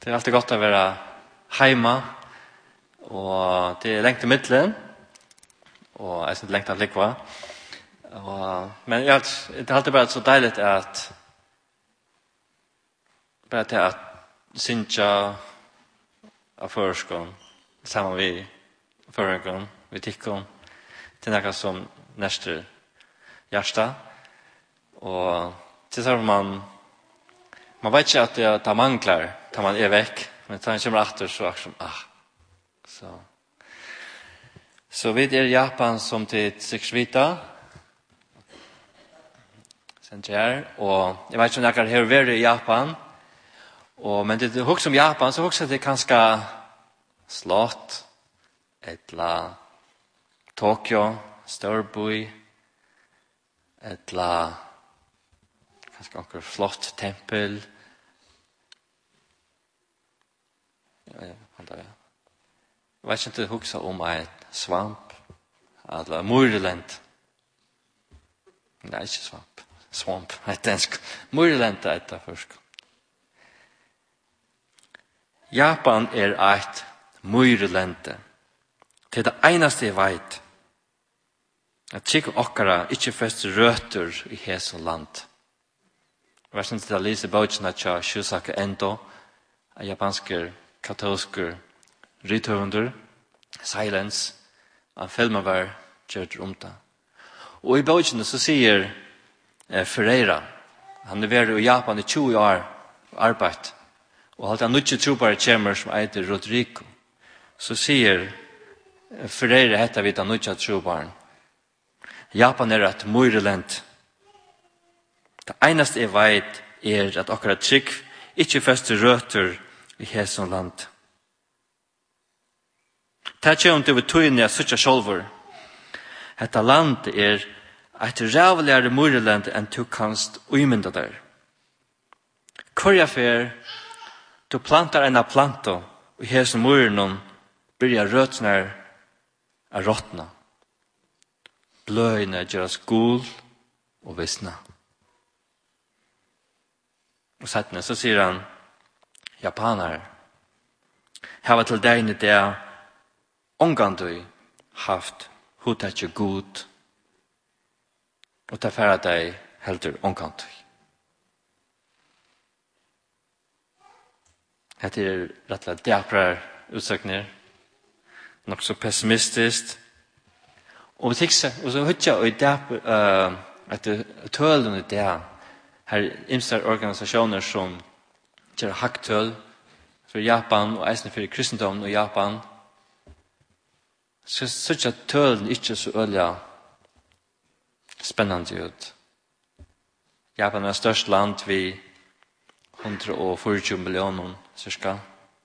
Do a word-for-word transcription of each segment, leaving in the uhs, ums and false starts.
Det är alltid gott att vara hemma och det är längt i mitten och jag är inte längt att ligga. Och men jag det är alltid bara så dejligt att bara till att synja av förskon samma vi förskon vi tycker till något som nästa hjärta och tills man man vet inte att det tar manglar tar man är veck men tar kommer åter så som ah så så vid är Japan som till sex vita sen där och jag vet inte när jag är i Japan och men det hooks om Japan så också det kanske slott etla Tokyo Storby etla kanske också flott tempel. Ja, ja, det. Jag vet inte huxa om ett svamp eller murland. Nej, inte svamp. Swamp, ett dansk. Murland är det först. Japan är ett murland. Det är det enaste jag vet. Att tjicka okkara ikke fest røter i hese land. Jeg vet ikke til å lese bøtjene til Shusaka Endo, japanske katolske rytøvender, Silence, han filmer var gjørt om det. Og i bøtjene så sier eh, Ferreira, han er vært i Japan i tjue år arbeid, og alt han ikke tror bare kommer som heter Rodrigo, så sier eh, Ferreira heter vi den ikke tror bare. Japan er et murland. Det eneste jeg vet er at akkurat trygg ikke fester røter i hesson land. Det er ikke om tøyne jeg suttje sjolver. Dette land er et rævligere murland enn du kanst umynda der. Hvorja fer du plantar en av planto og i hesson murland byrja røtene av råttna. Bløyene gjøres gul og visna. Og settene så sier han, japaner, hava til deg det omgandu haft hotatje god, og ta færa deg heldur omgandu. Hette er rett og slett djaprar utsøkner, nok så pessimistisk. Og vi tikser, og så hutja og i djap, uh, at tølen i det, her imstar organisasjoner som gjør hakktøl for Japan og eisne for kristendommen og Japan, så synes jeg tølen ikke så øyla spennende ut. Japan er størst land vi hundre og fyrtjue millioner cirka.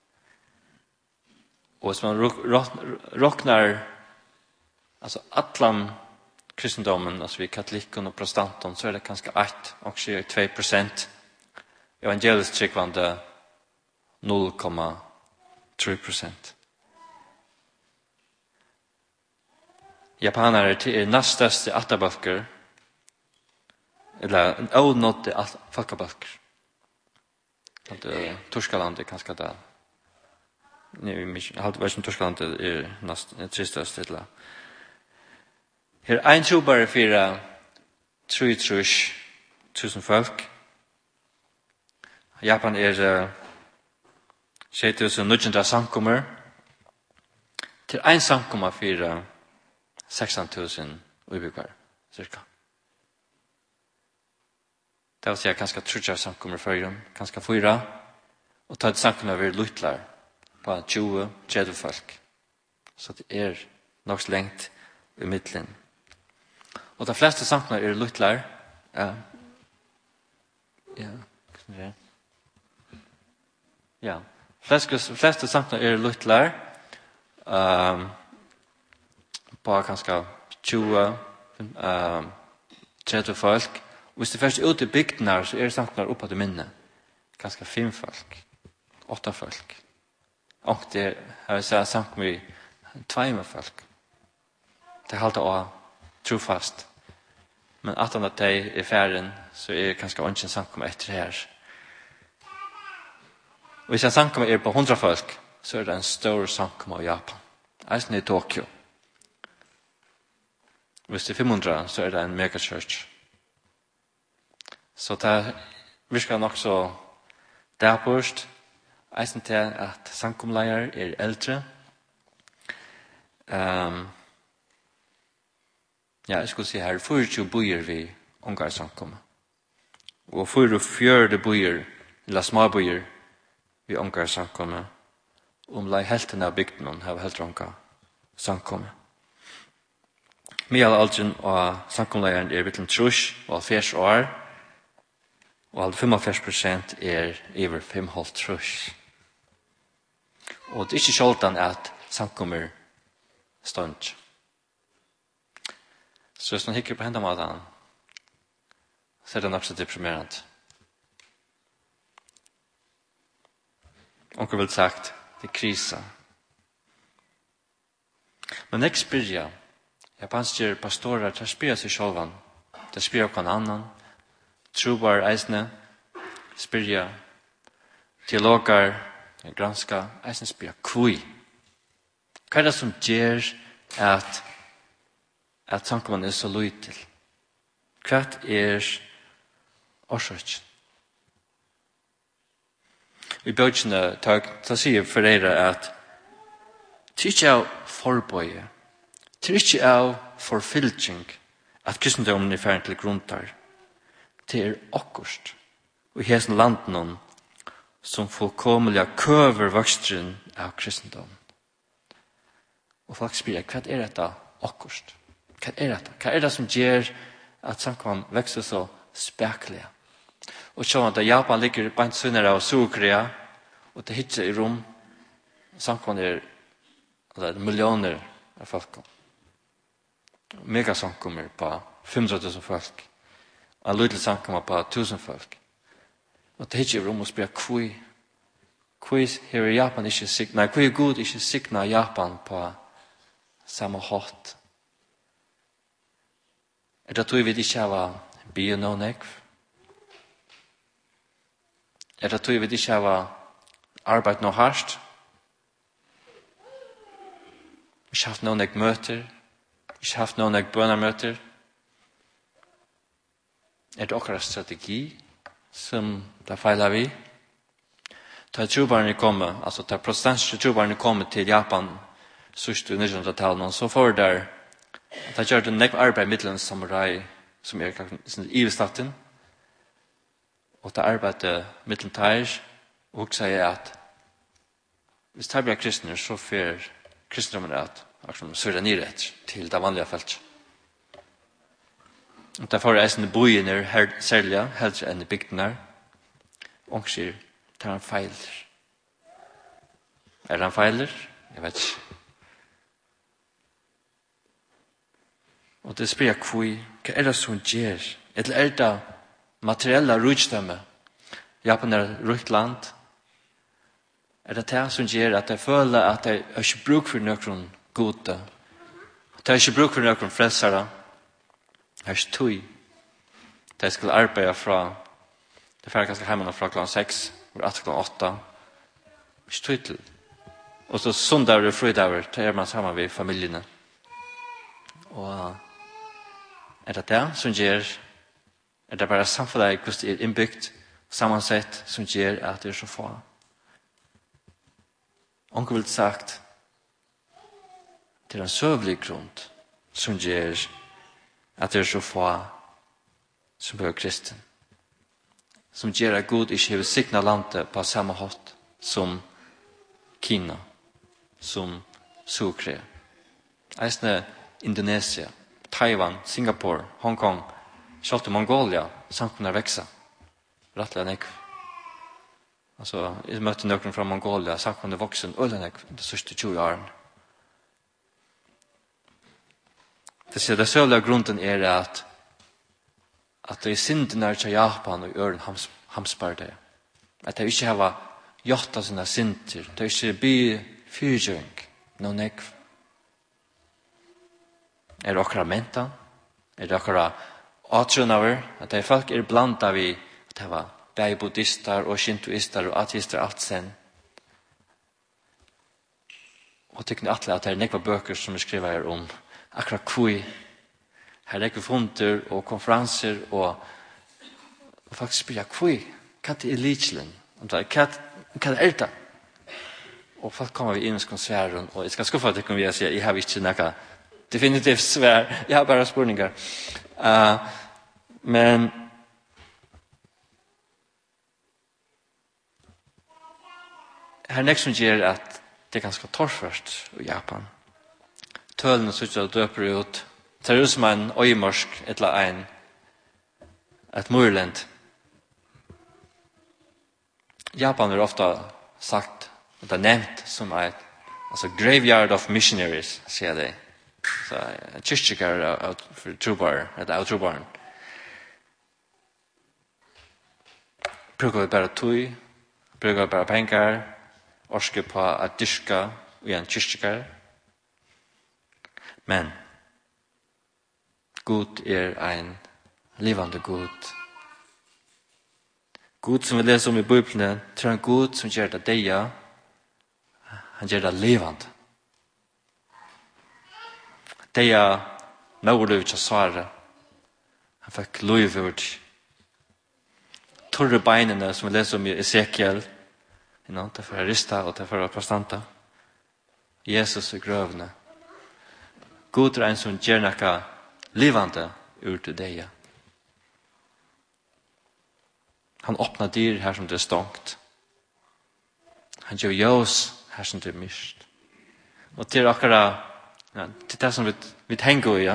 Og hvis man råknar alltså atlan kristendomen, alltså vi katoliken och protestanten, så är det ganska ett, också två procent. Evangeliskt tryckvande noll komma tre procent. Japaner är nästaste attabalker, eller onådde folkabalker. Det Torskaland är ganska där. Nej, jag har varit som Torskaland är nästan tristaste till. Her ein trobare fyra tre tusen folk. Japan er sju tusen niohundra samkommer. Til ein samkommer fyra sexton tusen ubyggvar, cirka. Det vil si ganske trutja samkommer fyra, ganske fyra. Og ta et samkommer ved luttlar på tjue til tredje folk. Så det er nok så lengt i middelen. Og de fleste sankene er luttlar. Ja. Ja. Ja. Fleste, fleste sankene er luttlar. Um, på kanskje tjue, um, tretti folk. Og hvis det først er ute i bygdene, så er sankene oppe til minne. Kanskje fem folk. Åtta folk. Og det har jeg sagt sank med tveime folk. Det er alltid å trofast. Men at han at de er færen, så er det kanskje ønsken samkommet etter her. hvis en samkommer er på hundra folk, så er det en stor samkommer i Japan. Eisen i Tokyo. Hvis det er fem hundra, så er det en megachurch. Så det virker nok så derpåst. Eisen til at samkomleier er eldre. Um, ja, jeg skulle si her, fireogtjúgu byer vi ungar samkommer. Og fireogfjøruti byer, eller små byer, vi ungar samkommer. Om lei helten av bygden har helt ungar samkommer. Mye alderen og samkomleieren er vittlen trus og halvfjerds år, og femogfjerds prosent er over fem halv trus. Og det er ikke sjaldan at samkommer stund. Så hvis man hikker på hendamaten, så er det nok så deprimerende. Onkel vil sagt, det er krisa. Men jeg spyr jeg, japanske pastorer, de spyr seg sjølvan, de spyr hver annan, trobar eisne, spyr jeg, teologer, granska, eisne spyr kvui. Hva er det som gjør at at samkomman er så lytil? Hva er årsøkken? I bøkene så sier foreldre at det er ikke av forbøye, det er ikke av forfylking at kristendommen er ferdig til gruntar. Det er akkurst og i hessen landen som fullkomelig køver vokstren av kristendommen. Og folk spyr, hva er dette akkurst? Hva er dette? Hva er det som gjør at samkomman vekster så spekelig? Og så at Japan ligger bant sønner av Sør-Korea, og det hittar i rom, samkomman er, er millioner av folk. Megasamkommer på fem hundre tusen folk. Og en liten samkommer på tusen folk. Og det hittar i rom og spør kvui. Kvui her i Japan ikke signa, kvui er god ikke signa Japan på samme hatt. Er det tog vi ikke har bio nå nekv? Er det tog vi ikke har arbeid nå hardt? Vi har haft noen ek møter. Vi har haft noen ek bønnermøter. Er det akkurat strategi som det feiler vi? Da trobarne kommer, altså da protestantiske trobarne kommer til Japan sørst i nittenhundretallet, så får der da gjør det nekv arbeid middelen samurai som er i staten, og da arbeidet middelen teir, og sier at hvis det blir kristner, så får kristendommen at søyre nirett til det vanlige feltet. Og derfor er eisende bojen her særlig, heldre enn i bygden her, og sier, det er han feiler. Er han feiler? Jeg vet ikke. Og det spyr jeg kvui, hva er det som gjør? Eller er det materiella rujstømme? Japan er rukt land. Er det det som gjør at jeg føler at jeg har ikke bruk for noen gode? At jeg har ikke bruk for noen frelsere? Jeg har ikke tog. Da jeg skulle arbeide fra, det er ferdig ganske hjemme fra klokken seks, og etter klokken åtta. Ikke tog til. Og så søndager og fridager, da er man sammen med familiene. Og er det det som gjør, er det bare samfunnet hvordan det er innbyggt, sammansett som gjør at det er så få. Onkel vil sagt, det er en søvlig grunn som gjør at det er så få som blir kristen. Som gjør at Gud ikke vil sikne landet på samme hatt som Kina, som Sør-Korea. Eisne Indonesia, Taiwan, Singapore, Hong Kong, selv til Mongolia, samkommer veksa. Rattelig nekv. Altså, jeg møtte noen fra Mongolia, samkommer voksen, øyne nekv, de sørste tjue årene. Det sier, det søvlige grunden er at at det er synden er til Japan og øren hams, hamspar det. At de ikke har gjort av sine synder. De ikke blir fyrtjøring, noen nekv. Er det akkurat menta? Er det akkurat atrunaver? At de folk er blant av i at det var bæði buddhistar og shintoistar og ateister alt sen. Og tykker ni atle at det er nekva bøker som er skriver her om akkurat kvui. Her er nekva funter og konferanser og, og faktisk spyrir kvui. Hva er elitelen? Hva er det? Og folk kommer vi inn og sværen, og jeg skal skuffa at jeg kan vi si at jeg har ikke nekka definitivt svær. Jeg har bare spurningar. Uh, men her er nek som gjør at det er ganske torrførst i Japan. Tølene sitter og døper ut. Det ser ut som en øyemorsk, et eller en, et murland. Japan er ofta sagt, og det er nevnt som et altså graveyard of missionaries, sier de. Så en kyrkjekar for trobar, eller av trobaren. Bruker vi bare tøy, bruker vi bare penger, orske på at dyrka i en kyrkjekar. Men Gud er en livande Gud. Gud som vi leser om i Bibelen, tror han Gud som gjør det deia, han gjør det livande. Deia mauliv til Sara, han fikk liv ut. Torre beinene som vi leser om i Ezekiel, you know, det for rista og det for prestanta. Jesus i grøvene. God er en som gjør noe livande ut til deia. Han åpner dyr her som det er stångt. Han gjør ljøs her som det er myst. Og til akkurat, ja, til det som vi, vi tenker i, ja.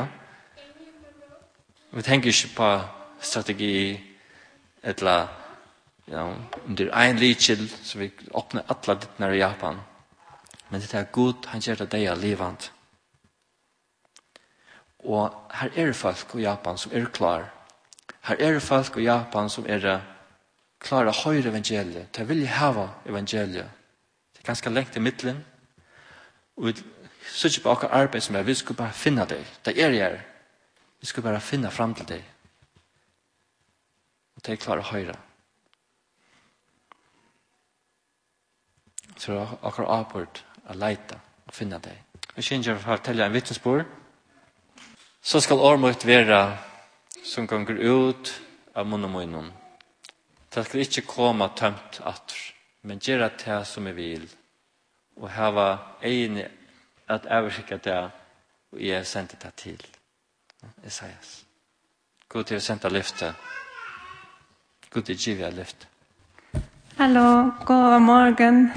Vi tenker ikke på strategi, eller, ja, om det er en litkjell, så vi åpner alle ditt nær i Japan. Men det er god, han gjør det deia livand. Og her er det folk i Japan som er klar. Her er det folk i Japan som er klar å høre evangeliet. De vil hava evangeliet. Det er ganske lengt i midtelen. Og vi ser ikke på akkurat arbeid som er, vi skal bare finne det. Det er jeg. Vi skal bare finne fram til det. Og de er klar å høre. Så det er akkurat avbord å leite og finne det. Vi kjenner for å fortelle en vittnesbord. Så skal årmøyt være som ganger ut av munn og munnen. Det skal ikke komme tømt atter, men gjøre det som jeg vil. Og hava egen at overskikke det, og jeg sendte det til. Esaias. God til å sende lyftet. God til å give lyftet. Hello, god morgen.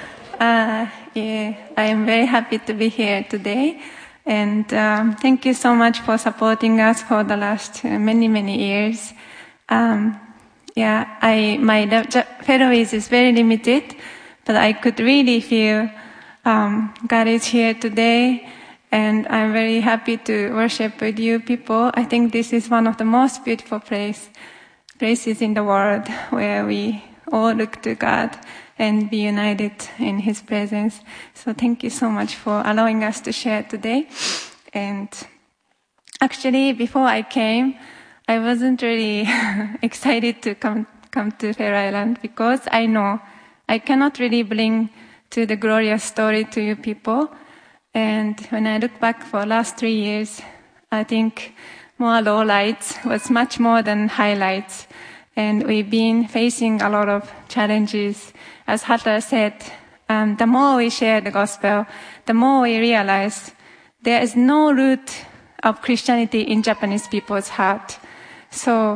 Uh, yeah, I am very happy to be here today. And um, thank you so much for supporting us for the last uh, many, many years. Um, yeah, I, my Faroese is very limited, but I could really feel um, God is here today. And I'm very happy to worship with you people. I think this is one of the most beautiful place, places in the world where we all look to God and be united in His presence. So thank you so much for allowing us to share today. And actually, before I came, I wasn't really excited to come come to Fair Island because I know I cannot really bring to the glorious story to you people. And when I look back for the last three years, I think more lowlights was much more than highlights. And we've been facing a lot of challenges. As Hatta said, um, the more we share the gospel, the more we realize there is no root of Christianity in Japanese people's heart. So,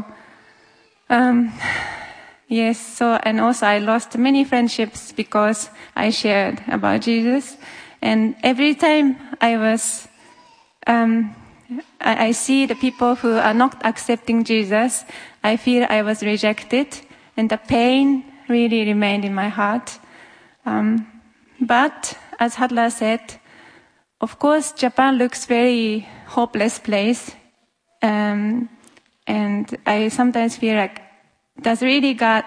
um, yes, so, and also I lost many friendships because I shared about Jesus. And every time I was, um, I, I see the people who are not accepting Jesus, I feel I was rejected, and the pain really remained in my heart. Um, but as Hadla said, of course, Japan looks very hopeless place, um, and I sometimes feel like, does really God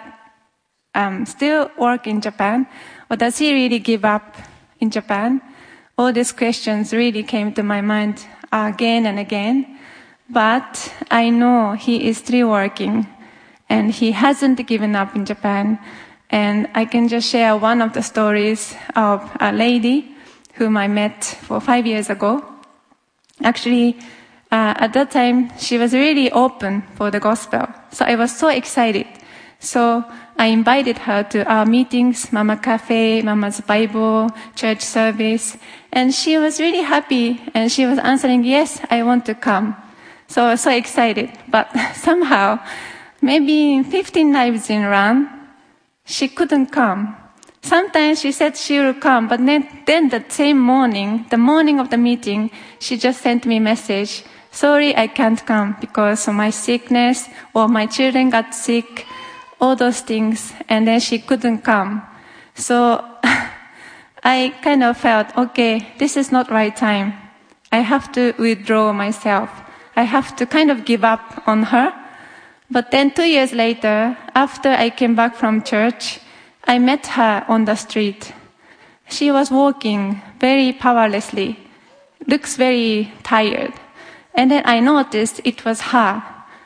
um, still work in Japan, or does He really give up in Japan? All these questions really came to my mind again and again. But I know He is still working. and he hasn't given up in Japan. And I can just share one of the stories of a lady whom I met for five years ago. Actually, uh, at that time, she was really open for the gospel. So I was so excited. So I invited her to our meetings, Mama Cafe, Mama's Bible, church service. And she was really happy. And she was answering, yes, I want to come. So I was so excited. But somehow, maybe fifteen lives in run, she couldn't come. Sometimes she said she will come, but then, then the same morning, the morning of the meeting, she just sent me a message. Sorry, I can't come because of my sickness or my children got sick, all those things, and then she couldn't come. So I kind of felt, okay, this is not right time. I have to withdraw myself. I have to kind of give up on her. But then two years later, after I came back from church, I met her on the street. She was walking very powerlessly, looks very tired. And then I noticed it was her.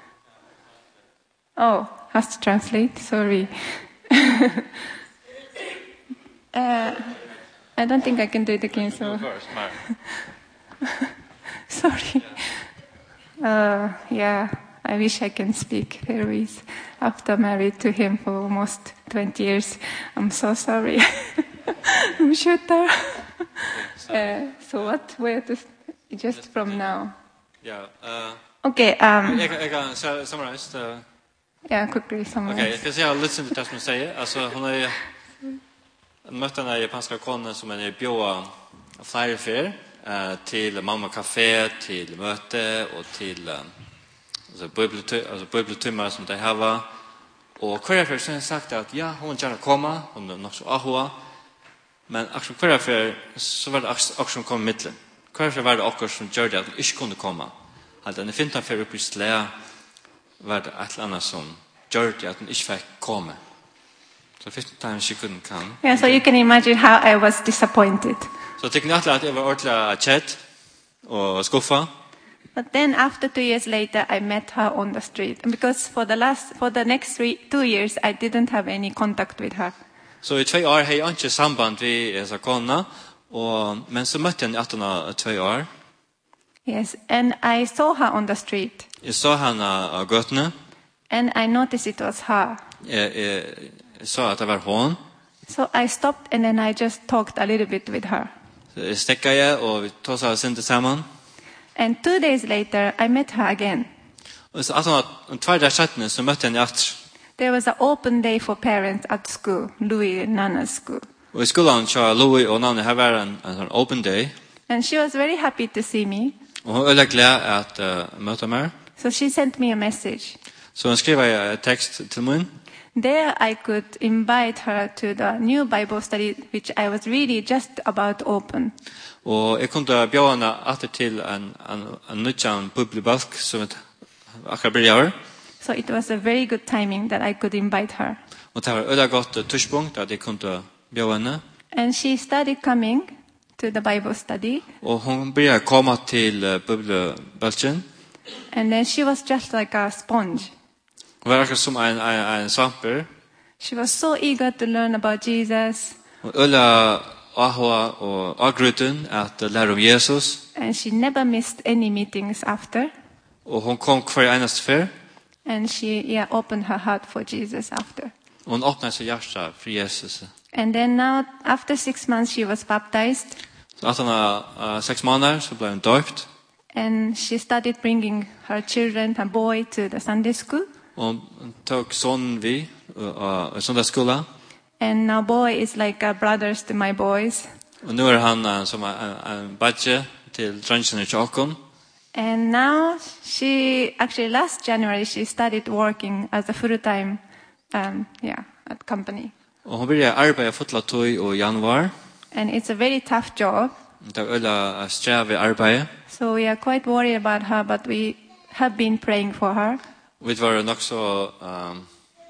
Oh, has to translate, sorry. uh, I don't think I can do it again, so. Sorry. Uh, yeah. I wish I can speak Faroese after married to him for almost twenty years. I'm so sorry. I'm sure. uh, so what? Where to? Just from now. Yeah. Uh, okay. Um. I I can summarize. Uh, yeah, quickly summarize. Okay, because jag har lyssnat till det som säger. Alltså hon har mött den japanska konen som är bjöd flera för uh, till Mamma Café, till möte och till uh, alltså bibeltimmar som de har. Och kvar för sen sagt att ja, hon gärna komma, hon är nog så ahua. Men också kvar för så var det också som kom mitten. Kvar för var det också som gjorde att inte kunde komma. Att den finta för upp i slä var det ett annat som gjorde att den inte fick komma. So fifth time she couldn't come. Yeah, so you can imagine how I was disappointed. Så tycker ni att det var ordentligt chat och skuffa. But then after two years later, I met her on the street. And because for the last, for the next three, two years, I didn't have any contact with her. Så i två år har jag inte samband med dessa kona. Och, men så mötte jag henne två år. Yes, and I saw her on the street. Jag såg henne av götterna. And I noticed it was her. Jag, jag, jag såg att det var hon. So I stopped and then I just talked a little bit with her. Så jag stäckade och vi tog oss inte samman. And two days later, I met her again. Och så att hon två dagar sedan så mötte jag henne åter. There was an open day for parents at school, Louis and Nana's school. Och i skolan så Louis och Nanna här var en, en open day. And she was very happy to see me. Och hon var glad att uh, möta mig. So she sent me a message. Så hon skrev en text till mig. There I could invite her to the new Bible study, which I was really just about to open. Og jeg kunne bjøre henne atter til en, en, en nødjan bibelbalk som akkurat blir gjør. So it was a very good timing that I could invite her. Og det var øyne godt tørspunkt at jeg kunne bjøre henne. And she started coming to the Bible study. Og hun ble kommet til bibelbalken. And then she was just like a sponge. Hun var akkurat som en, en, en svamper. She was so eager to learn about Jesus. Og øyne ahua og agruten at lære om Jesus. And she never missed any meetings after. Og hun kom hver eneste før. And she yeah, opened her heart for Jesus after. Og hun åpnet seg hjertet for Jesus. And then now, after six months, she was baptized. Så at hun har uh, seks måneder så ble hun døpt. And she started bringing her children, her boy, to the Sunday school. Og hun tok sonen vi uh, i søndagsskolen. And now boy is like uh, brothers to my boys. Og nu er han uh, som en, en badge til drengene i Tjåkon. And now she, actually last January, she started working as a full-time, um, yeah, at company. Og hun begynte arbeide fotla tog i januar. And it's a very tough job. Det er øyla streve arbeid. So we are quite worried about her, but we have been praying for her. Vi var nok så um,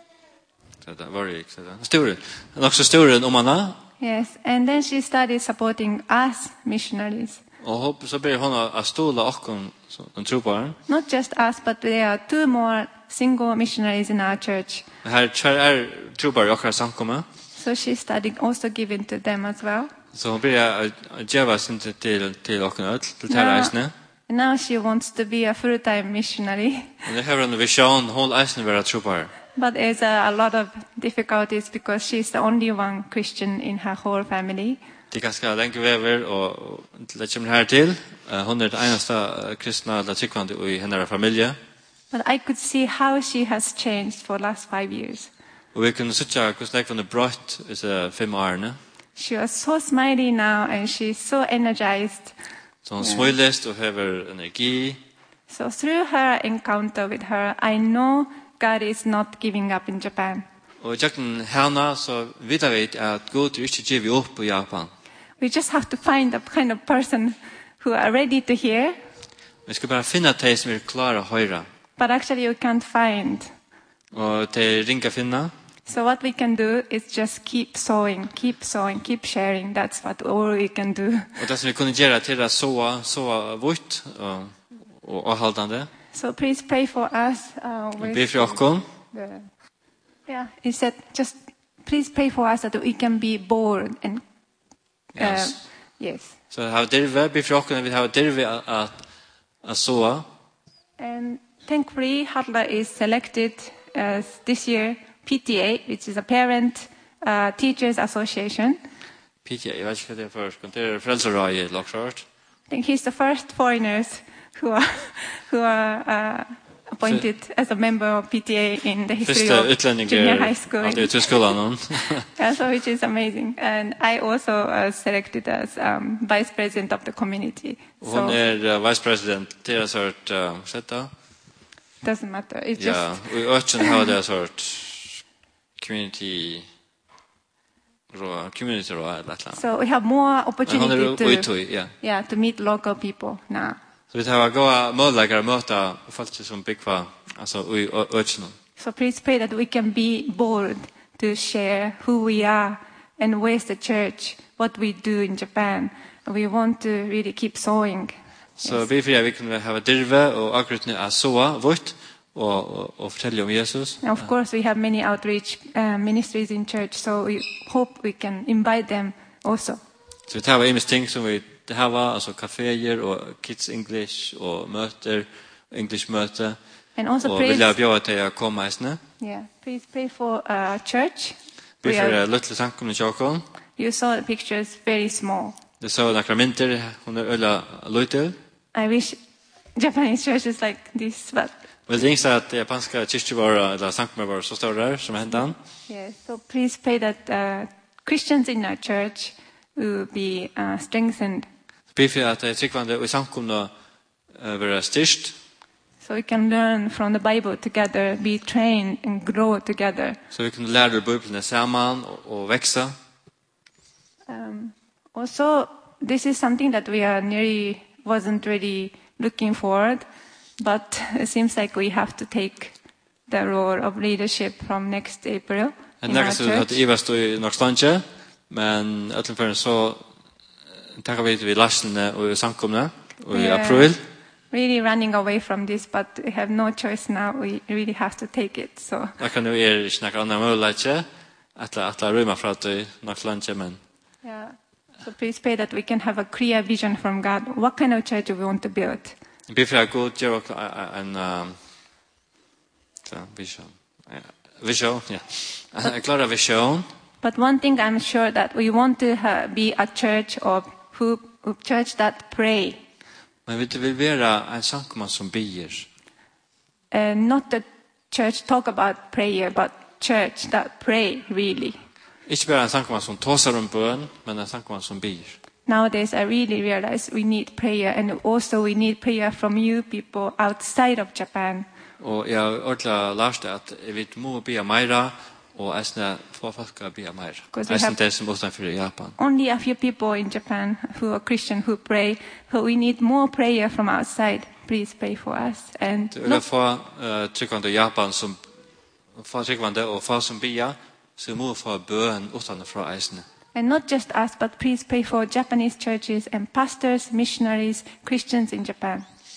det var ikke det. Store. Nok så store om henne. Yes, and then she started supporting us missionaries. Og så ber hun å stole åkken som tror på henne. Not just us, but there are two more single missionaries in our church. Her tvær er trobar i okkara samkomma. So she started also giving to them as well. Så hon börjar geva sin till till okkara öll, till Now, tæra eisne. and now she wants to be a full-time missionary. Og det har en vision, hon eisne vera trobar. But there's a, a lot of difficulties because she's the only one Christian in her whole family. Det er ganske lenge vever, og det kommer her til. Hon er det eneste kristna eller tryggvande i hennes familie. But I could see how she has changed for the last five years. Og vi kunne sitte hvordan jeg kunne brøtt disse fem årene. She was so smiley now and she's so energized. Så hun smilest og hever energi. So through her encounter with her, I know God is not giving up in Japan. Og jakken hana så vet vi at Gud er ikke givet opp i Japan. We just have to find the kind of person who are ready to hear, Vi skal bare finne de som er klare å høre. but actually you can't find. Og de ringer finne. So what we can do is just keep sowing, keep sowing, keep sharing. That's what all we can do. Og det som vi kunne gjøre til å så, så vutt og, og avholdende. So please pray for us. Uh, Vi with ber for okkon. the, yeah, he said, just please pray for us that we can be bold and uh, Yes. yes. Så har derve, ber for okkon, vi har derve at, at så. And thankfully, Hadla is selected as this year P T A, which is a Parent uh, Teachers Association. P T A, jeg vet ikke hva det er først. Det er frelserai i Lockshort. I think he's the first foreigners who are who are uh, appointed as a member of P T A in the history Første of utlending junior er high school. at det er tyskolan. Yeah, so which is amazing. And I also uh, selected as um, vice president of the community. Hon So er uh, vice president til en sort uh, setta. doesn't matter. It's Ja, just og i økken har det en sort community rå, community rå eller et eller annet. so we have more Men hon opportunity er to uitui, ja. yeah to meet local people now. Så vi tar gåa målläggare å møta folk som byggva, altså i økken. So please pray that we can be bold to share who we are and where's the church, what we do in Japan. We want to really keep sowing. Så vi fyrir vi kunne ha dirve og akkurat nu er såa vårt og, og, og fortelle om Jesus. And of course, we have many outreach uh, ministries in church, so we hope we can invite them also. Så vi tar var imens ting som vi det här var, altså kaféer og Kids English og møter, English møte. And also Og pray, vilja bjøre til å komme eisne. yeah, please pray for uh, church. Vi We are, får luttelig samkomne tjåkon. you saw the pictures very small. Det så nakra mynter, hun er øyla løytel. I wish Japanese churches like this, but Vel det yngste at japanska kyrkje var, eller samkomne var så stor der, som hendan. yeah. So please pray that uh, Christians in our church will be uh, strengthened, Vi får at det er tryggvande og i samkomne uh, være styrst, so we can learn from the Bible together, be trained and grow together. så vi kunne lære Bibelen sammen og, og veksa. Um, also, this is something that we are nearly wasn't really looking forward, but it seems like we have to take the role of leadership from next April En in our nekast vi hadde church. ivast i nok stanje, men ötlen fyrir så takkar vi vi larsene og i samkomne og i We are april. really running away from this, but we have no choice now. We really have to take it. So, Da kan jo er ikke nekka annan mulighet, atla atla røyma fra at vi nok lanje, men yeah. So please pray that we can have a clear vision from God. What kind of church we want to build? vi fyrir god gjør okkur en um, så, vision. Ja, vision, ja. En klara vision. But one thing I'm sure that we want to ha- be a church of who, a church that pray. Men vi vil være en samkomman som bier. Uh, not the church talk about prayer, but church that pray really. Ikke bare en samkomman som tåsar om bøn, men en samkomman som bier. Nowadays, I really realize we need prayer, and also we need prayer from you people outside of Japan. Og jeg har ordentlig lært at vi må bia meira, og eisne få folk å bia meira. Because we Eisne have- det som utenfor i Japan. Only a few people in Japan who are Christian who pray, so we need more prayer from outside. Please pray for us. And Det vil not, få uh, tryggvande i Japan som få tryggvande og få som bia, så må få bøn utenfor eisne. and not just us, but please pray for Japanese churches and pastors, missionaries, Christians in Japan.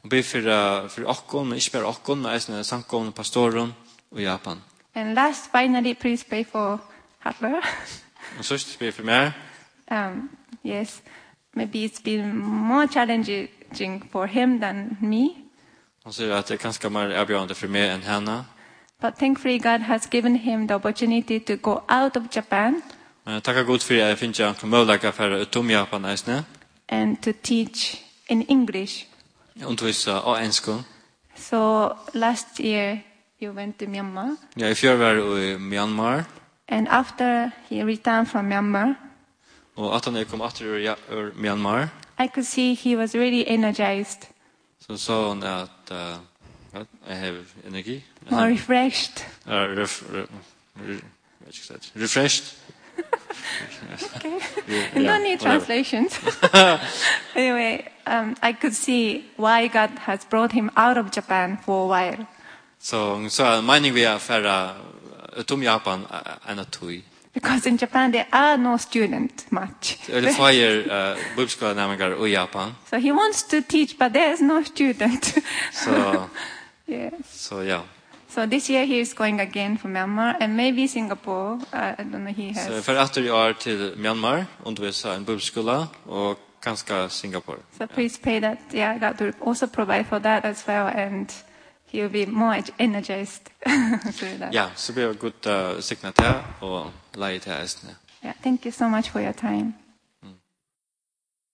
be för för okkon, men inte bara okkon, men även sankon pastoren i Japan. And last, finally, please pray for Hutler. Och så be för mer. um, yes, maybe it's been more challenging for him than me. Han säger att det är ganska mer avgörande för mig än henne. But thankfully, God has given him the opportunity to go out of Japan Men tackar Gud för att jag finns en möjlighet för utom Japan även. and to teach in English. Undervisa av engelska. So last year, you went to Myanmar. Ja, i fjör var i Myanmar. And after he returned from Myanmar, Och att han kom åter ur, ur Myanmar. I could see he was really energized, Så sa hon att uh, I have energy. more refreshed. Uh, ref, re, re, re, refreshed. Okay. Yeah, No need whatever. translations. Anyway, um, I could see why God has brought him out of Japan for a while. Så hon sa mening vi är för utom Japan en att tui. Because in Japan there are no students much. Det fire bibelskola nämligen i Japan. So he wants to teach, but there's no student. Så Yes. så ja. So this year he is going again for Myanmar and maybe Singapore. Uh, I don't know, he Så has. för att jag är till Myanmar undervisa en bibelskola och ganska Singapore. So please pray that, yeah, God will also provide for that as well, and he will be more energized through that. Ja, så blir jag god uh, signa till och leie till ästne. Yeah, thank you so much for your time.